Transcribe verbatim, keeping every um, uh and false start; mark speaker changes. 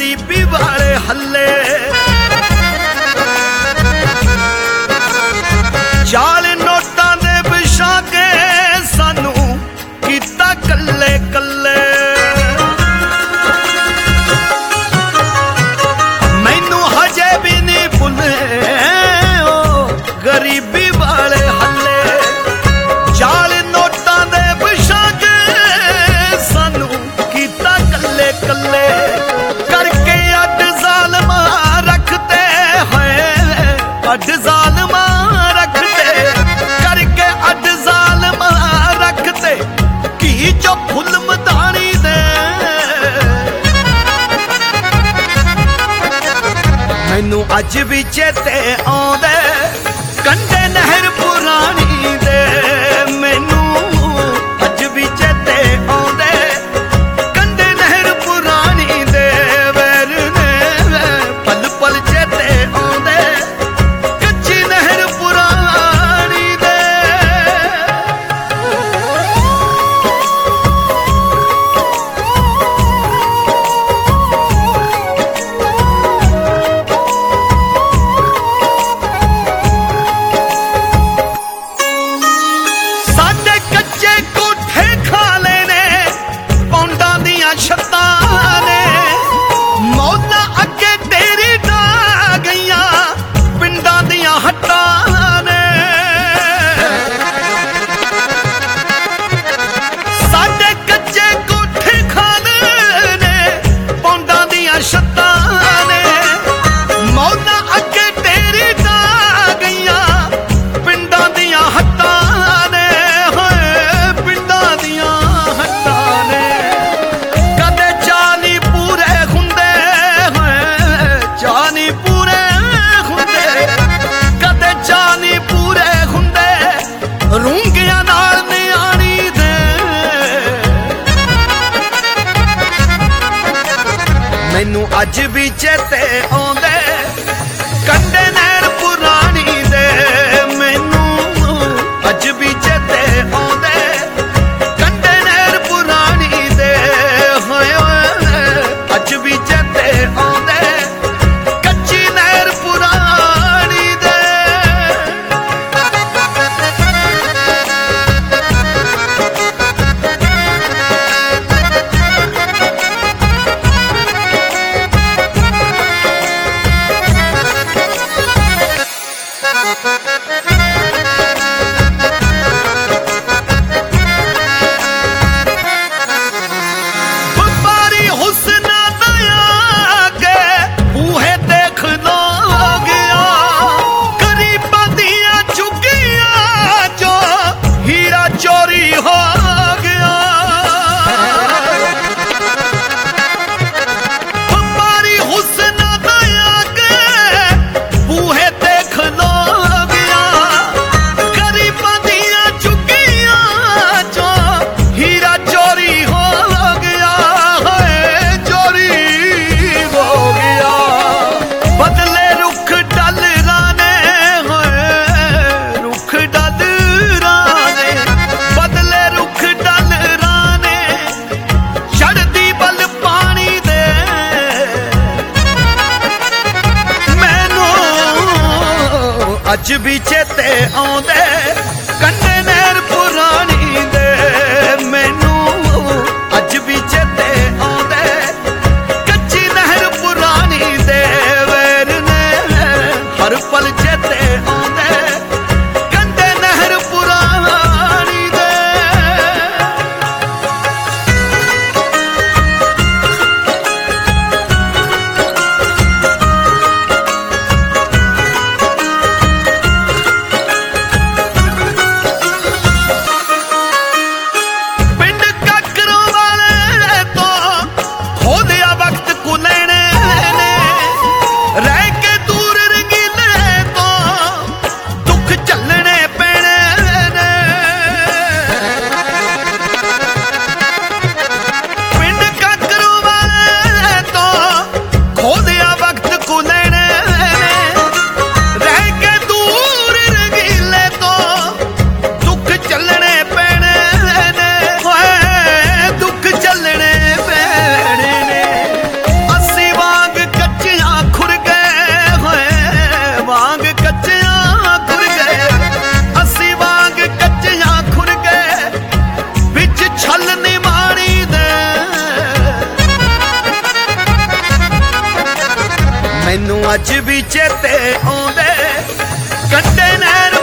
Speaker 1: गरीबी वाले हल्ले जाल नोटां दे विछा के सानू कीता कल्ले कल्ले मैनू हजे भी नहीं भुले ओ गरीबी वाले हल्ले जाल नोटां दे विछा के सानू कीता कल्ले कल्ले करके अड जालमा रखते हैं अड जालमा रखते करके अड जालमा रखते की जो फुल मदानी दे मैनू अज भी चेते आउंदे कंढे नहर पुरानी दे मैनू अज भी चेते आउंदे कंढे नहर पुरानी दे वैर ने पल पल चेते आउंदे कच्ची नहर पुरानी दे साडे कच्चे कोठे खा लेने पौंडां दियां छत्तां ने मौला अगे तेरी ढा गईयां पिंडां दियां हट्टां ने साडे कच्चे कोठे खा लेने पौंडां दियां छत्तां ने मौला अगे तेरी ढा गईयां पिंडां दियां हट्टां ने होए पिंडां दियां हट्टां ने कदे चाली पूरे हुंदे होए चाली पूरे हुंदे कदे चाली पूरे हुंदे रूंगियां नाल नियाणी दे मैनू अज भी चेते आउंदे कंढे नहर पुरानी दे मैनू अज भी चेते आउंदे कंढे नहर पुरानी दे होए होए अज भी चेते आउंदे कच्ची नहर पुरानी दे बारी हुस्ना दया के बूहे देख लो गया गरीबां दियां चुगियां जो हीरा चोरी हो गया बारी हुस्ना दया के बूहे देख लो गया गरीबां दियां चुगियां जो हीरा चोरी हो गया है चोरी हो गया बदले रुख डल राने होए रुख डल राने बदले रुख डल राने चढ़दी बल पानी दे मैनू अज भी चेते आउंदे कंढे नहर पुरानी दे मैनू अज भी चेते आउंदे कच्ची नहर पुरानी दे वैर ने हर पल चेते आउंदे कंढे नहर पुरानी दे ਮੈਨੂੰ ਅੱਜ ਵੀ ਚੇਤੇ ਆਉਂਦੇ ਕੰਢੇ ਨਹਿਰ